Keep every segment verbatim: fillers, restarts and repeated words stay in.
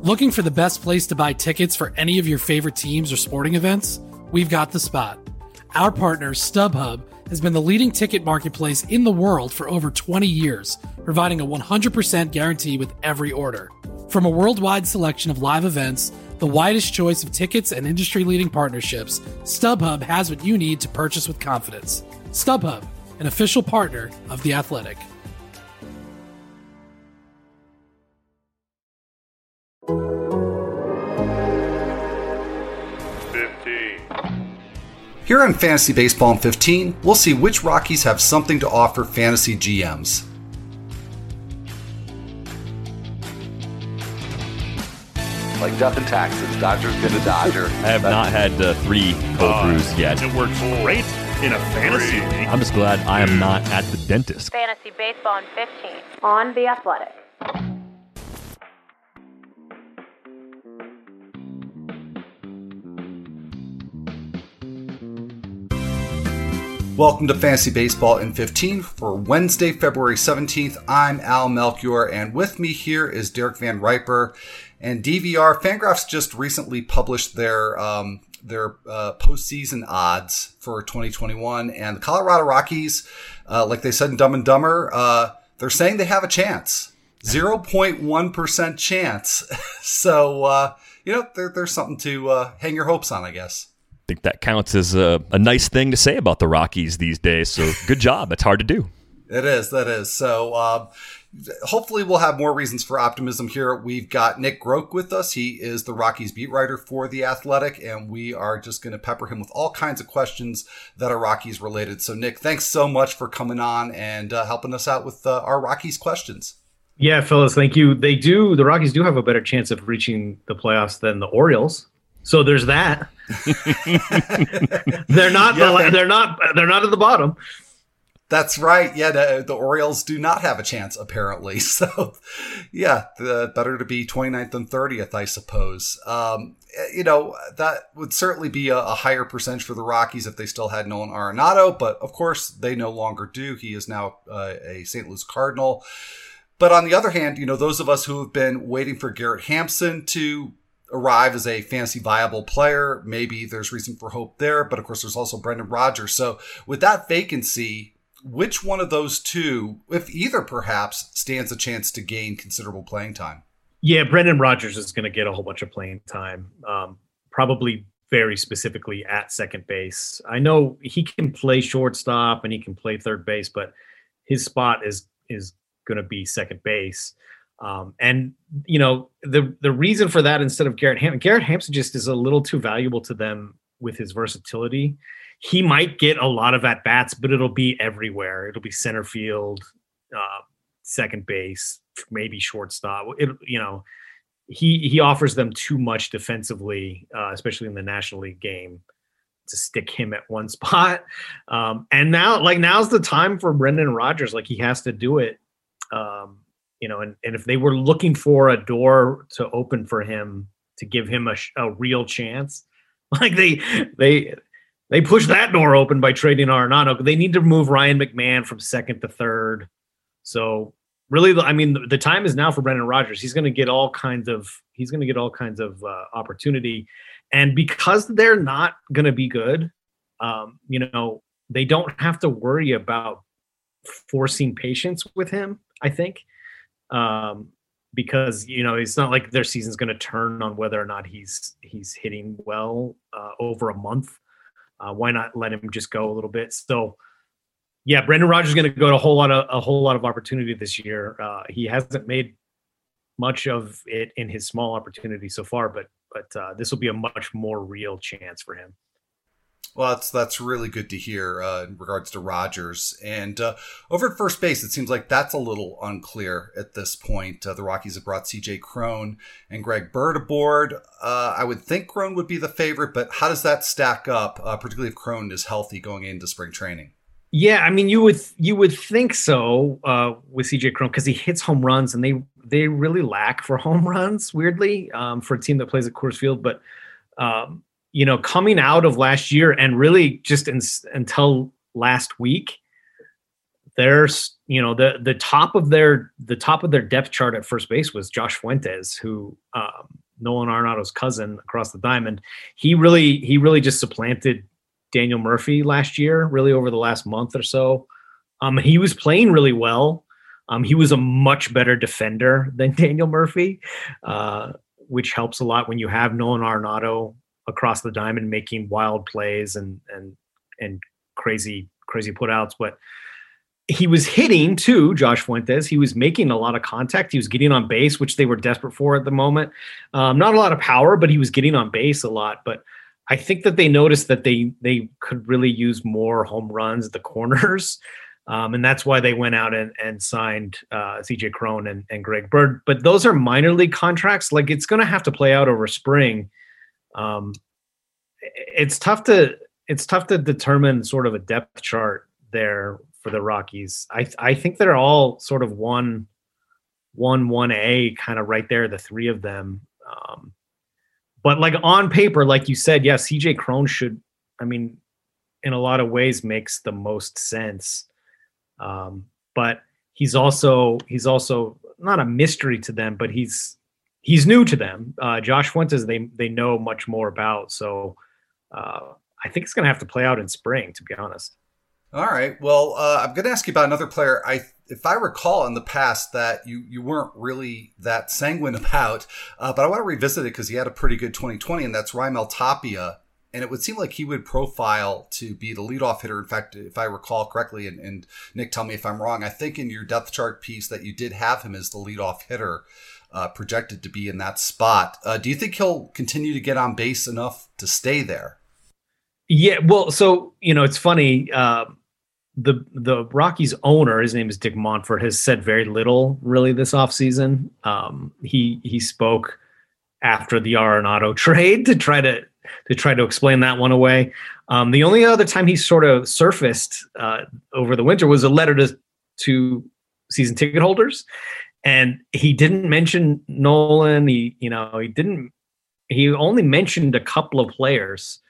Looking for the best place to buy tickets for any of your favorite teams or sporting events? We've got the spot. Our partner, StubHub, has been the leading ticket marketplace in the world for over twenty years, providing a one hundred percent guarantee with every order. From a worldwide selection of live events, the widest choice of tickets and industry-leading partnerships, StubHub has what you need to purchase with confidence. StubHub, an official partner of The Athletic. Here on Fantasy Baseball in fifteen, we'll see which Rockies have something to offer fantasy G Ms. Like death and taxes, Dodger's gonna Dodger. I have not had uh, three cold uh, brews yet. It works great in a fantasy league. I'm just glad I am not at the dentist. Fantasy Baseball in fifteen on The Athletic. Welcome to Fantasy Baseball in fifteen for Wednesday, February seventeenth. I'm Al Melchior, and with me here is Derek Van Riper. And D V R, Fangraphs just recently published their um, their uh, postseason odds for twenty twenty-one. And the Colorado Rockies, uh, like they said in Dumb and Dumber, uh, they're saying they have a chance. zero point one percent chance. so, uh, you know, there, there's something to uh, hang your hopes on, I guess. I think that counts as a, a nice thing to say about the Rockies these days. So good job. It's hard to do. It is. That is. So uh, hopefully we'll have more reasons for optimism here. We've got Nick Groke with us. He is the Rockies beat writer for The Athletic, and we are just going to pepper him with all kinds of questions that are Rockies related. So Nick, thanks so much for coming on and uh, helping us out with uh, our Rockies questions. Yeah, Phyllis, thank you. They do. The Rockies do have a better chance of reaching the playoffs than the Orioles. So there's that. they're not. Yeah, the, they're not. They're not at the bottom. That's right. Yeah, the, the Orioles do not have a chance apparently. So, yeah, the, better to be twenty-ninth than thirtieth, I suppose. Um, you know, that would certainly be a, a higher percentage for the Rockies if they still had Nolan Arenado, but of course they no longer do. He is now uh, a Saint Louis Cardinal. But on the other hand, you know, those of us who have been waiting for Garrett Hampson to arrive as a fantasy viable player, maybe there's reason for hope there. But of course, there's also Brendan Rodgers. So with that vacancy, which one of those two, if either perhaps, stands a chance to gain considerable playing time? Yeah, Brendan Rodgers is going to get a whole bunch of playing time, um, probably very specifically at second base. I know he can play shortstop and he can play third base, but his spot is is going to be second base. Um, and, you know, the the reason for that instead of Garrett Hampson, Garrett Hampson just is a little too valuable to them with his versatility. He might get a lot of at-bats, but it'll be everywhere. It'll be center field, uh, second base, maybe shortstop. It, you know, he he offers them too much defensively, uh, especially in the National League game, to stick him at one spot. Um, and now, like, now's the time for Brendan Rodgers. Like, he has to do it. Um, You know, and, and if they were looking for a door to open for him to give him a, a real chance, like they they they push that door open by trading Arenado. They need to move Ryan McMahon from second to third. So really, I mean, the, the time is now for Brendan Rodgers. He's going to get all kinds of he's going to get all kinds of uh, opportunity, and because they're not going to be good, um, you know, they don't have to worry about forcing patience with him, I think. Um, because, you know, it's not like their season's going to turn on whether or not he's he's hitting well uh, over a month. Uh, why not let him just go a little bit? So, yeah, Brendan Rodgers is going to go to a whole lot of a whole lot of opportunity this year. Uh, he hasn't made much of it in his small opportunity so far, but but uh, this will be a much more real chance for him. Well, that's that's really good to hear uh, in regards to Rodgers. And uh, over at first base, it seems like that's a little unclear at this point. Uh, the Rockies have brought C J Cron and Greg Bird aboard. Uh, I would think Cron would be the favorite, but how does that stack up, uh, particularly if Cron is healthy going into spring training? Yeah, I mean, you would you would think so uh, with C J Cron because he hits home runs, and they they really lack for home runs, weirdly, um, for a team that plays at Coors Field. But um, you know, coming out of last year and really just in, until last week, there's, you know, the the top of their the top of their depth chart at first base was Josh Fuentes, who um, Nolan Arenado's cousin across the diamond. He really he really just supplanted Daniel Murphy last year, really over the last month or so. Um, he was playing really well. Um, he was a much better defender than Daniel Murphy, uh, which helps a lot when you have Nolan Arenado across the diamond making wild plays and and and crazy crazy putouts. But he was hitting too, Josh Fuentes. He was making a lot of contact. He was getting on base, which they were desperate for at the moment. Um, not a lot of power, but he was getting on base a lot. But I think that they noticed that they they could really use more home runs at the corners. Um, and that's why they went out and, and signed uh, C J Cron and, and Greg Bird. But those are minor league contracts. Like, it's going to have to play out over spring. Um, it's tough to it's tough to determine sort of a depth chart there for the Rockies. I I think they're all sort of one one one A kind of right there, the three of them. Um, but like on paper, like you said, yeah, C J Cron should. I mean, in a lot of ways, makes the most sense. Um, but he's also he's also not a mystery to them, but he's he's new to them. Uh, Josh Fuentes, they they know much more about. So uh, I think it's going to have to play out in spring, to be honest. All right. Well, uh, I'm going to ask you about another player. I, if I recall in the past that you, you weren't really that sanguine about, uh, but I want to revisit it because he had a pretty good twenty twenty, and that's Raimel Tapia. And it would seem like he would profile to be the leadoff hitter. In fact, if I recall correctly, and, and Nick, tell me if I'm wrong, I think in your depth chart piece that you did have him as the leadoff hitter, uh, projected to be in that spot. Uh, do you think he'll continue to get on base enough to stay there? Yeah, well, so, you know, it's funny. Uh, the the Rockies owner, his name is Dick Montfort, has said very little really this offseason. Um, he he spoke after the Arenado trade to try to to try to explain that one away. Um, the only other time he sort of surfaced uh, over the winter was a letter to to season ticket holders, and he didn't mention Nolan. He you know he didn't. He only mentioned a couple of players.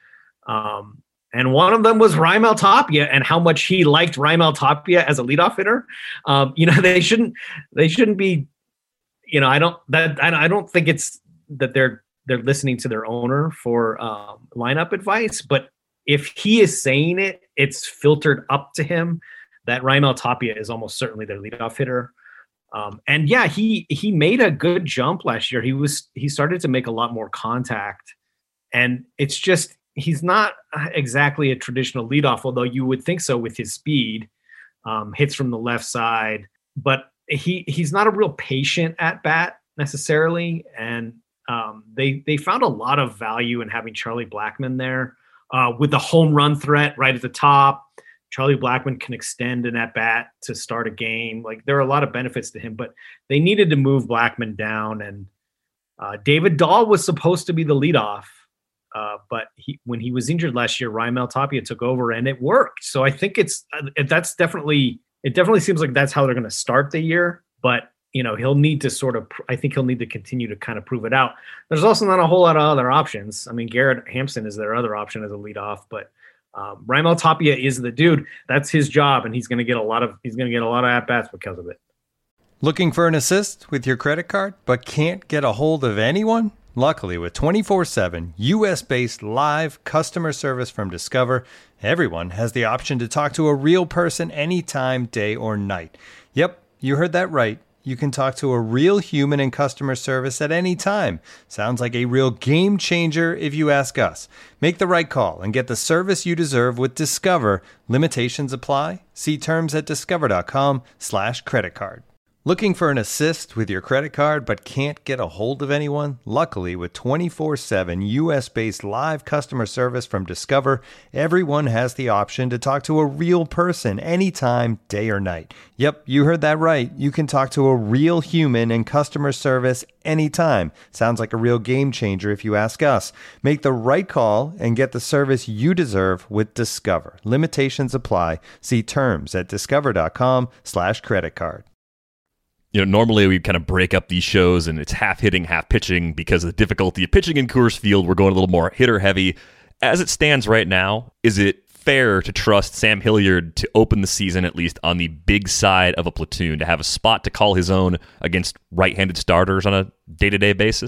Um, and one of them was Raimel Tapia, and how much he liked Raimel Tapia as a leadoff hitter. Um, you know, they shouldn't, they shouldn't be, you know, I don't, that, I don't think it's that they're, they're listening to their owner for um, lineup advice, but if he is saying it, it's filtered up to him that Raimel Tapia is almost certainly their leadoff hitter. Um, and yeah, he, he made a good jump last year. He was, he started to make a lot more contact, and it's just, he's not exactly a traditional leadoff, although you would think so with his speed, um, hits from the left side. But he he's not a real patient at bat necessarily. And um, they they found a lot of value in having Charlie Blackmon there uh, with the home run threat right at the top. Charlie Blackmon can extend an at bat to start a game. Like, there are a lot of benefits to him, but they needed to move Blackmon down. And uh, David Dahl was supposed to be the leadoff. Uh, but he, when he was injured last year, Raimel Tapia took over, and it worked. So I think it's uh, that's definitely it. Definitely seems like that's how they're going to start the year. But you know, he'll need to sort of. I think he'll need to continue to kind of prove it out. There's also not a whole lot of other options. I mean, Garrett Hampson is their other option as a leadoff, but um, Raimel Tapia is the dude. That's his job, and he's going to get a lot of he's going to get a lot of at bats because of it. Looking for an assist with your credit card, but can't get a hold of anyone? Luckily, with twenty-four seven U S-based live customer service from Discover, everyone has the option to talk to a real person anytime, day or night. Yep, you heard that right. You can talk to a real human in customer service at any time. Sounds like a real game changer if you ask us. Make the right call and get the service you deserve with Discover. Limitations apply. See terms at discover.com slash credit card. Looking for an assist with your credit card but can't get a hold of anyone? Luckily, with twenty-four seven U S-based live customer service from Discover, everyone has the option to talk to a real person anytime, day or night. Yep, you heard that right. You can talk to a real human in customer service anytime. Sounds like a real game changer if you ask us. Make the right call and get the service you deserve with Discover. Limitations apply. See terms at discover.com slash credit card. You know, normally we kind of break up these shows and it's half hitting, half pitching because of the difficulty of pitching in Coors Field. We're going a little more hitter heavy. As it stands right now, is it fair to trust Sam Hilliard to open the season at least on the big side of a platoon, to have a spot to call his own against right-handed starters on a day-to-day basis?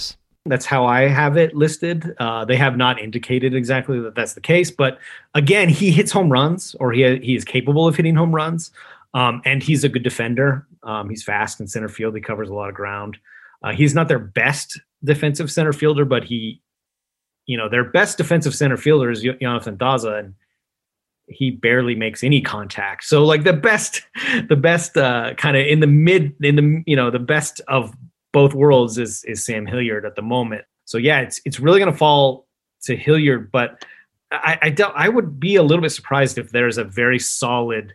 That's how I have it listed. Uh, they have not indicated exactly that that's the case, but again, he hits home runs, or he he is capable of hitting home runs, um, and he's a good defender. Um, he's fast in center field. He covers a lot of ground. Uh, he's not their best defensive center fielder, but he, you know, their best defensive center fielder is Jonathan Daza, and he barely makes any contact. So like the best, the best uh, kind of in the mid, in the, you know, the best of both worlds is, is Sam Hilliard at the moment. So yeah, it's, it's really going to fall to Hilliard, but I, I don't, I would be a little bit surprised if there's a very solid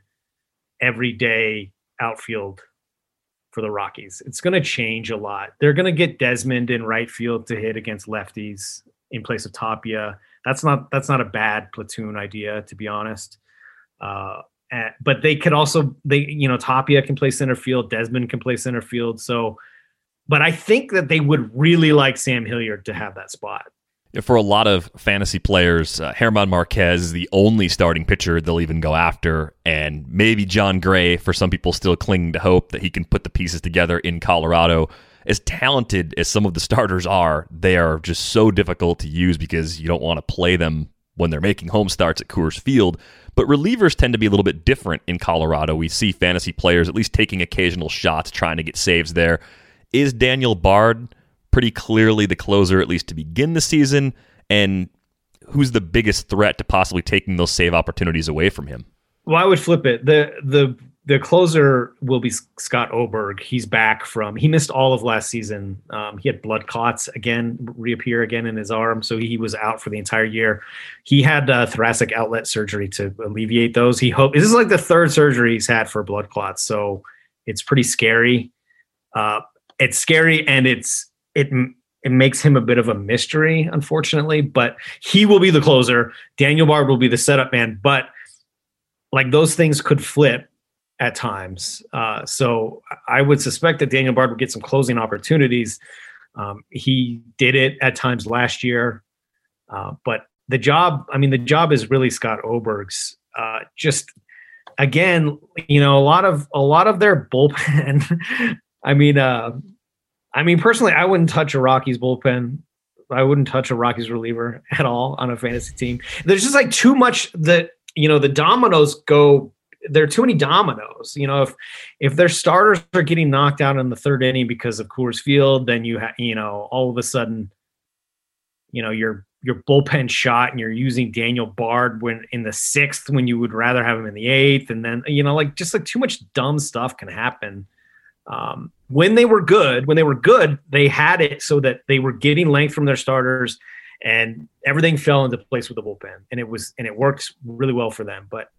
everyday outfield for the Rockies. It's going to change a lot. They're going to get Desmond in right field to hit against lefties in place of Tapia. That's not that's not a bad platoon idea, to be honest. Uh, and, but they could also they you know Tapia can play center field, Desmond can play center field. So, but I think that they would really like Sam Hilliard to have that spot. For a lot of fantasy players, uh, German Marquez is the only starting pitcher they'll even go after, and maybe John Gray, for some people, still clinging to hope that he can put the pieces together in Colorado. As talented as some of the starters are, they are just so difficult to use because you don't want to play them when they're making home starts at Coors Field. But relievers tend to be a little bit different in Colorado. We see fantasy players at least taking occasional shots, trying to get saves there. Is Daniel Bard pretty clearly the closer, at least to begin the season? And who's the biggest threat to possibly taking those save opportunities away from him? Well, I would flip it. The the the closer will be Scott Oberg. He's back from, he missed all of last season. Um, he had blood clots again, reappear again in his arm. So he was out for the entire year. He had uh, thoracic outlet surgery to alleviate those. He hoped, this is like the third surgery he's had for blood clots. So it's pretty scary. Uh, it's scary, and it's, it, it makes him a bit of a mystery, unfortunately, but he will be the closer. Daniel Bard will be the setup man, but like those things could flip at times. Uh, so I would suspect that Daniel Bard would get some closing opportunities. Um, he did it at times last year. Uh, but the job, I mean, the job is really Scott Oberg's. Uh, just, again, you know, a lot of, a lot of their bullpen. I mean, uh, I mean, personally, I wouldn't touch a Rockies bullpen. I wouldn't touch a Rockies reliever at all on a fantasy team. There's just like too much that, you know, the dominoes go, there are too many dominoes. You know, if if their starters are getting knocked out in the third inning because of Coors Field, then you ha- you know, all of a sudden, you know, your your bullpen shot and you're using Daniel Bard when in the sixth when you would rather have him in the eighth, and then, you know, like just like too much dumb stuff can happen. Um, when they were good, when they were good, they had it so that they were getting length from their starters, and everything fell into place with the bullpen, and it was and it worked really well for them. But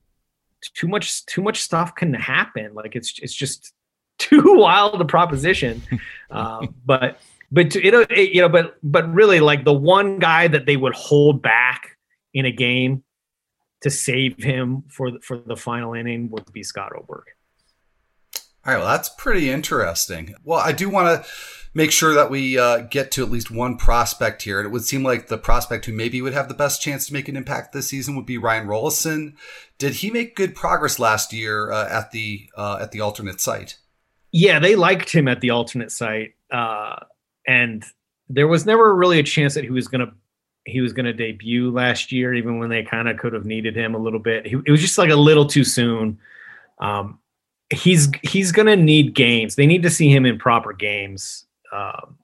too much too much stuff can happen. Like it's it's just too wild a proposition. uh, but but to, it, it you know but but really, like the one guy that they would hold back in a game to save him for the, for the final inning would be Scott Oberg. All right, well, that's pretty interesting. Well, I do want to make sure that we uh, get to at least one prospect here. And it would seem like the prospect who maybe would have the best chance to make an impact this season would be Ryan Rollison. Did he make good progress last year uh, at the uh, at the alternate site? Yeah, they liked him at the alternate site, uh, and there was never really a chance that he was going to he was going to debut last year, even when they kind of could have needed him a little bit. He, it was just like a little too soon. Um, he's he's going to need games. They need to see him in proper games um,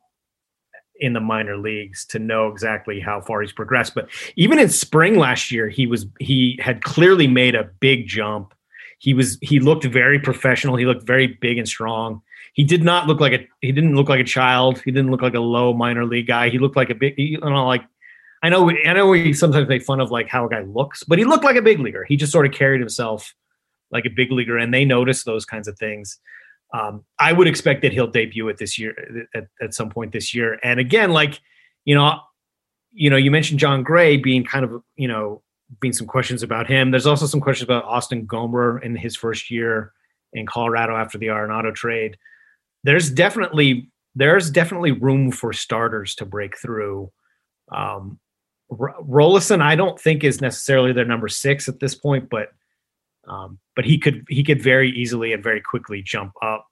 in the minor leagues to know exactly how far he's progressed. But even in spring last year, he was he had clearly made a big jump. He was he looked very professional. He looked very big and strong. He did not look like a he didn't look like a child. He didn't look like a low minor league guy. He looked like a big, you know, like I know I know we sometimes make fun of like how a guy looks, but he looked like a big leaguer. He just sort of carried himself like a big leaguer, and they notice those kinds of things. Um, I would expect that he'll debut at this year at, at some point this year. And again, like, you know, you know, you mentioned John Gray being kind of, you know, being some questions about him. There's also some questions about Austin Gomer in his first year in Colorado after the Arenado trade. There's definitely, there's definitely room for starters to break through. Um, R- Rollison, I don't think is necessarily their number six at this point, but Um, but he could he could very easily and very quickly jump up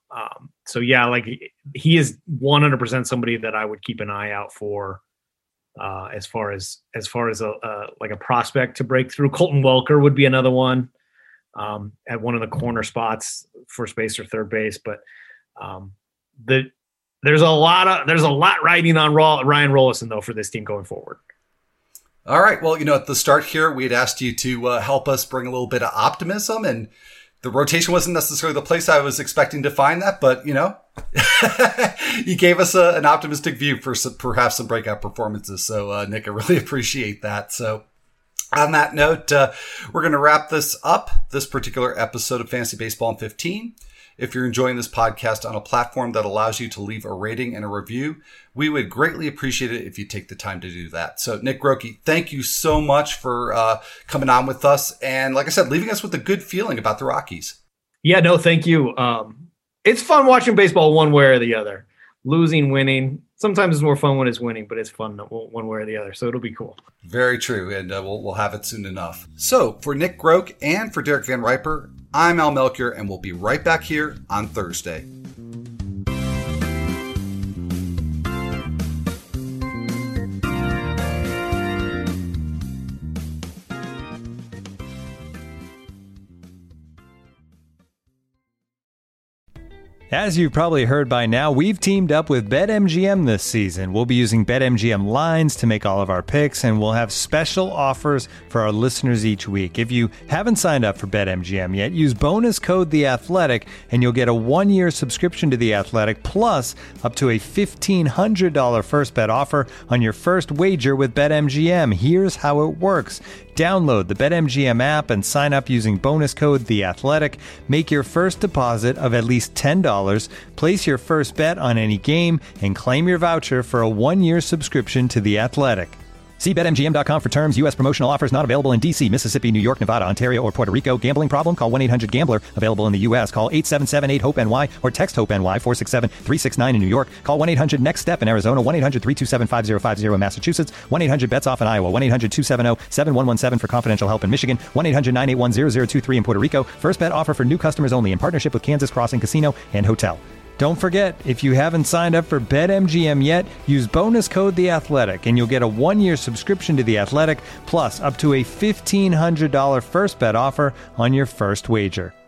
Um, so yeah, like he is one hundred percent somebody that I would keep an eye out for. Uh, as far as as far as a uh, like a prospect to break through, Colton Welker would be another one um, at one of the corner spots, first base or third base. But um, the there's a lot of there's a lot riding on Ryan Rollison though for this team going forward. All right. Well, you know, at the start here, we had asked you to uh, help us bring a little bit of optimism, and the rotation wasn't necessarily the place I was expecting to find that, but you know, you gave us a, an optimistic view for some, perhaps some breakout performances. So, uh, Nick, I really appreciate that. So on that note, uh, we're going to wrap this up, this particular episode of Fantasy Baseball in fifteen. If you're enjoying this podcast on a platform that allows you to leave a rating and a review, we would greatly appreciate it if you take the time to do that. So, Nick Groke, thank you so much for uh, coming on with us. And like I said, leaving us with a good feeling about the Rockies. Yeah, no, thank you. Um, it's fun watching baseball one way or the other. Losing, winning. Sometimes it's more fun when it's winning, but it's fun one way or the other. So it'll be cool. Very true. And uh, we'll, we'll have it soon enough. So for Nick Groke and for Derek Van Riper, I'm Al Melchior, and we'll be right back here on Thursday. As you've probably heard by now, we've teamed up with BetMGM this season. We'll be using BetMGM lines to make all of our picks, and we'll have special offers for our listeners each week. If you haven't signed up for BetMGM yet, use bonus code The Athletic, and you'll get a one-year subscription to The Athletic, plus up to a fifteen hundred dollars first bet offer on your first wager with BetMGM. Here's how it works. Download the BetMGM app and sign up using bonus code The Athletic. Make your first deposit of at least ten dollars. Place your first bet on any game and claim your voucher for a one-year subscription to The Athletic. See Bet M G M dot com for terms. U S promotional offers not available in D C, Mississippi, New York, Nevada, Ontario, or Puerto Rico. Gambling problem? Call one eight hundred gambler. Available in the U S. Call eight seven seven eight hope N Y or text HOPE-NY four six seven three six nine in New York. Call one eight hundred next step in Arizona. one eight hundred three two seven five zero five zero in Massachusetts. one eight hundred bets off in Iowa. one eight hundred two seven zero seven one one seven for confidential help in Michigan. one eight hundred nine eight one zero zero two three in Puerto Rico. First bet offer for new customers only in partnership with Kansas Crossing Casino and Hotel. Don't forget, if you haven't signed up for BetMGM yet, use bonus code The Athletic, and you'll get a one-year subscription to The Athletic, plus up to a fifteen hundred dollars first bet offer on your first wager.